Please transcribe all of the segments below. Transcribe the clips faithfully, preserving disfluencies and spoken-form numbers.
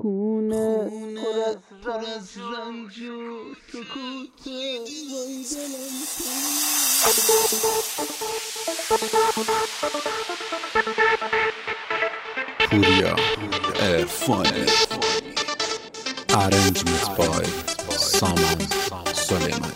خونه پر از پر از رنج و سکوت وای دلم پوریا ارفانی Arrangement by سامان سلیمانی.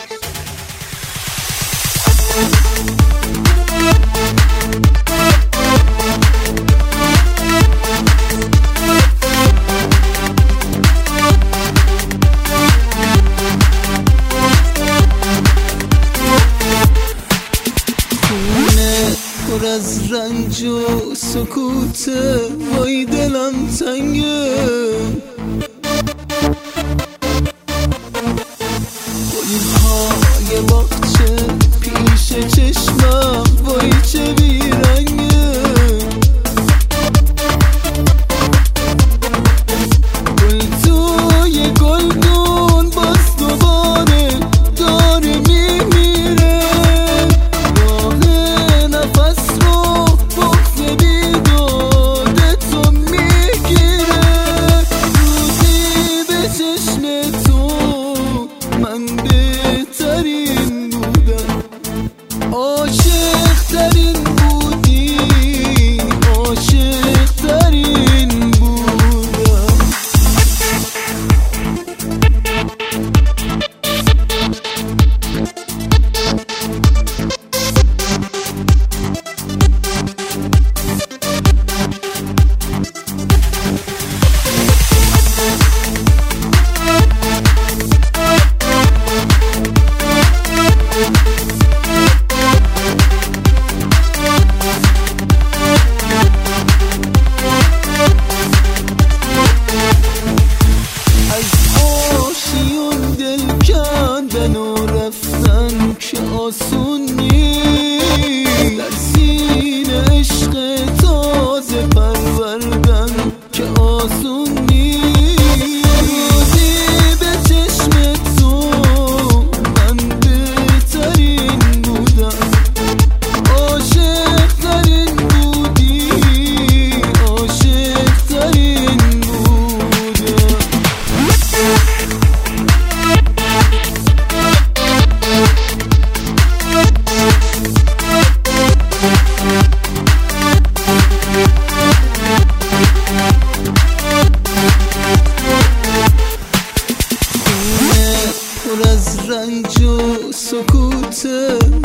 پر از رنج و سکوت وای دلم تنگه، گلهای باغچه پیش چشمم وای چه بیرنگه، گل توی گلدون باز دوباره داره میمیره، راه نفس رو بغض بیداد تو میگیره، روزی به چشم تو من بهترین بودم، عاشق ترین بودی، عاشق ترین بودم. رفتن که آسون نیست، در سینه عشق تازه پروردن که آسون نیست، روزی به چشم تو من بهترین بودم، عاشق ترین بودی، عاشق ترین بودم. پر از رنج و سکوت